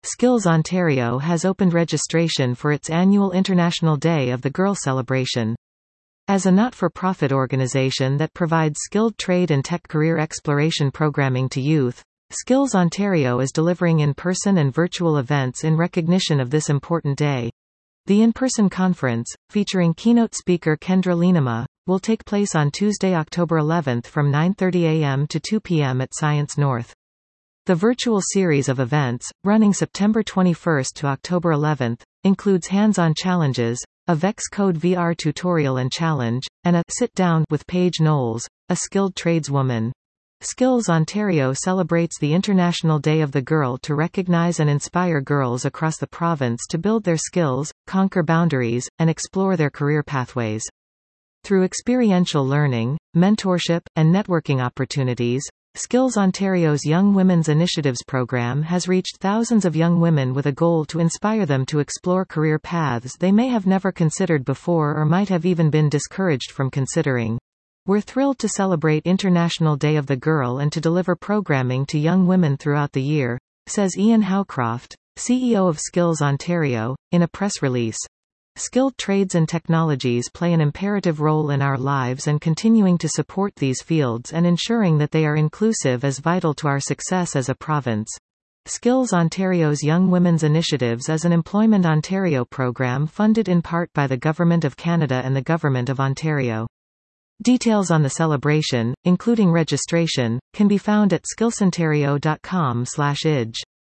Skills Ontario has opened registration for its annual International Day of the Girl celebration. As a not-for-profit organization that provides skilled trade and tech career exploration programming to youth, Skills Ontario is delivering in-person and virtual events in recognition of this important day. The in-person conference, featuring keynote speaker Kendra Leenema, will take place on Tuesday, October 11 from 9:30 a.m. to 2 p.m. at Science North. The virtual series of events, running September 21 to October 11, includes hands-on challenges, a VEX Code VR tutorial and challenge, and a sit-down with Paige Knowles, a skilled tradeswoman. Skills Ontario celebrates the International Day of the Girl to recognize and inspire girls across the province to build their skills, conquer boundaries, and explore their career pathways. Through experiential learning, mentorship, and networking opportunities, Skills Ontario's Young Women's Initiatives program has reached thousands of young women with a goal to inspire them to explore career paths they may have never considered before or might have even been discouraged from considering. We're thrilled to celebrate International Day of the Girl and to deliver programming to young women throughout the year, says Ian Howcroft, CEO of Skills Ontario, in a press release. Skilled trades and technologies play an imperative role in our lives, and continuing to support these fields and ensuring that they are inclusive is vital to our success as a province. Skills Ontario's Young Women's Initiatives is an Employment Ontario program funded in part by the Government of Canada and the Government of Ontario. Details on the celebration, including registration, can be found at skillsontario.com/ij.